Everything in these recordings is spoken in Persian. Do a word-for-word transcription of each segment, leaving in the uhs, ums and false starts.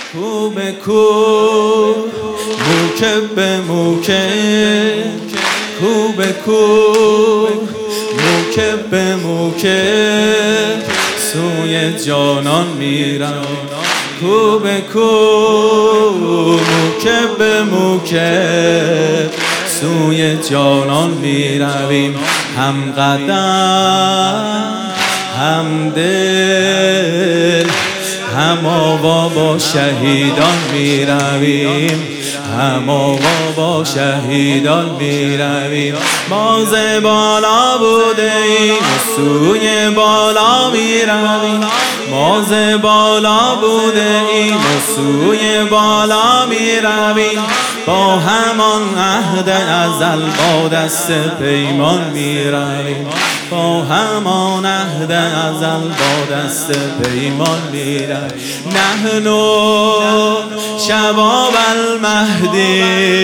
کو به کو موکب به موکب کو به کو موکب به موکب سوی جانان میرم کو به کو موکب به موکب سوی جانان میرویم هم قدم هم دل هم آوا با شهیدان میرویم هم آوا با شهیدان میرویم ما ز بالا بوده ایم سوی بالا میرویم ما ز بالا بوده ایم سوی بالا میرویم با همان عهد ازل با دست پیمان میرویم با همان عهد ازل با دست پیمان میرویم نحنو شباب المهدی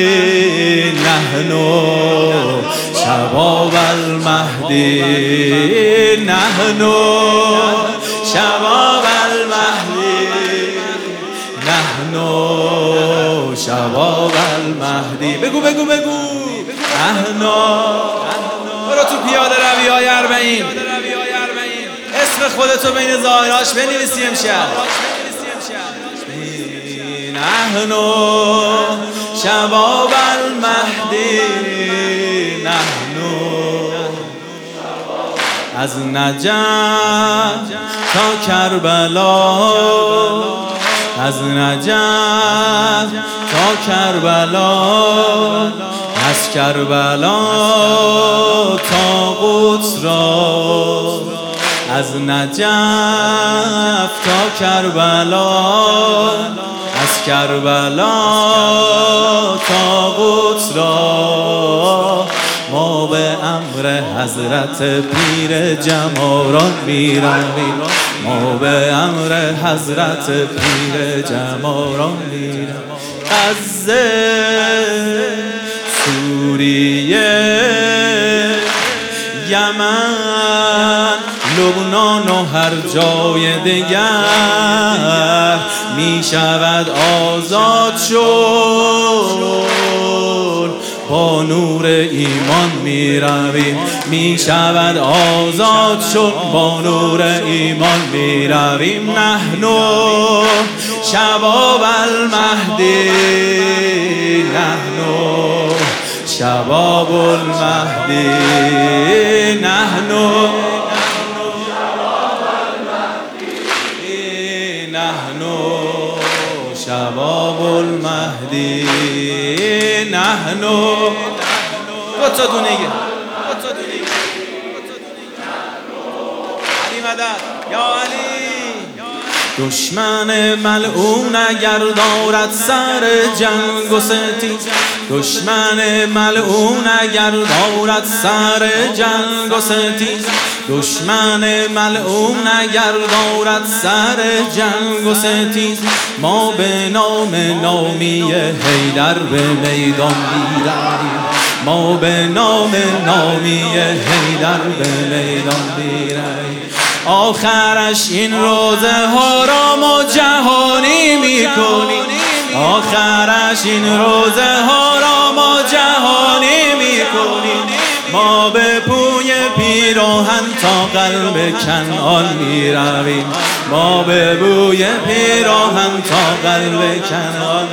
نحنو شباب المهدی نحنو شباب المهدی نحنو شباب المهدی بگو بگو بگو نحنو برو تو پیاده روی های اربعین اسم خودتو بین ظاهراش بنویسی امشب نحنو شباب المهدی نحنو از نجف تا کربلا از نجف تا کربلا از کربلا تا قدس را از نجف تا کربلا از کربلا تا قدس را ما به امر حضرت پیر جماران میرویم ما به امر حضرت پیر جماران میرویم غزه سوریه یمن لبنان و هر جای دیگر می شود آزاد شد با نور ایمان می رویم می شود آزاد شد با نور ایمان می رویم نحنو شباب المهدی نحنو شباب المهدی نحنو شباب المهدی نحنو بطا دونگه بطا دونگه علی مدد یا علی دشمن ملعون اگر دارد سر جنگ و ستیز دشمن ملعون اگر دارد سر جنگ و ستیز دشمن ملعون اگر دارد سر جنگ و ستیز ما به نام نامی حیدر به میدان میرویم ما به نام نامی حیدر به میدان میرویم آخرش این روزه ها را ما جهانی میکنیم آخرش این روزه ها را ما جهانی میکنیم ما به پوی پیراهن تا قلب کنعان میرویم ما به بوی پیراهن تا قلب کنعان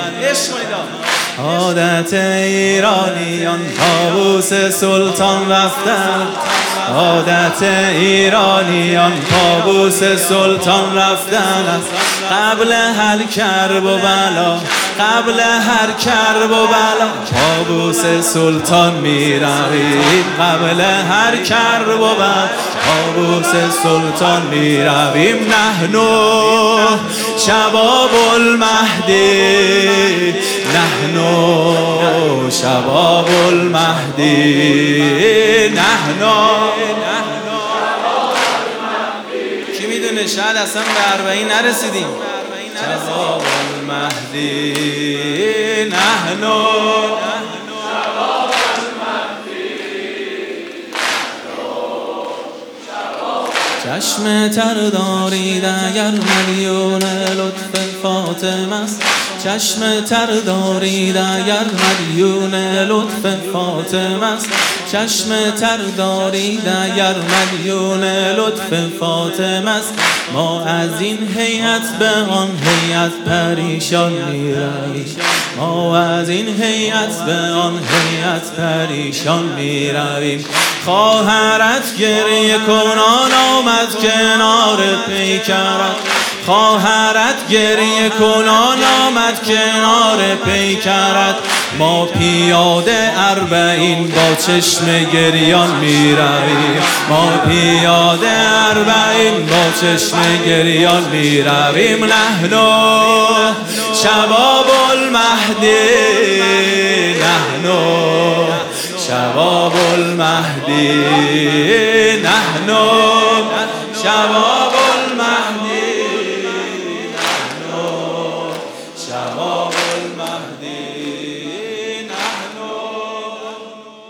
عادت ایرانیان طاووس سلطان رفتن عادت ایرانیان طاووس سلطان رفتن است قبل هر کرب و بلا قبل هر کرب و بلا طاووس سلطان میرویم قبل هر کرب و بلا طاووس سلطان میرویم نحنو شباب المهدی نحنو شباب المهدی نحنو کی میدونه شاید اصلا به اربعین نرسیدیم شباب المهدی نحنو چشم تر دارید اگر ملیون لطف فاطمه است. چشم تر دارید اگر مدیون لطف فاطمه است. چشم تر دارید اگر مدیون لطف فاطمه است. ما از این هیئت به آن هیئت پریشان می‌رویم. ما از این هیئت به آن هیئت پریشان می‌رویم. خواهرت گریه کنان آمد کنار پیکرت. خواهرت گریه کنان آمد کنار پیکرت. ما پیاده اربعین با چشم گریان می‌رویم. ما پیاده اربعین با چشم گریان می‌رویم. نحنو شباب المهدی، نحنو شباب المهدی، نحنو شباب المهدی، نحنو شباب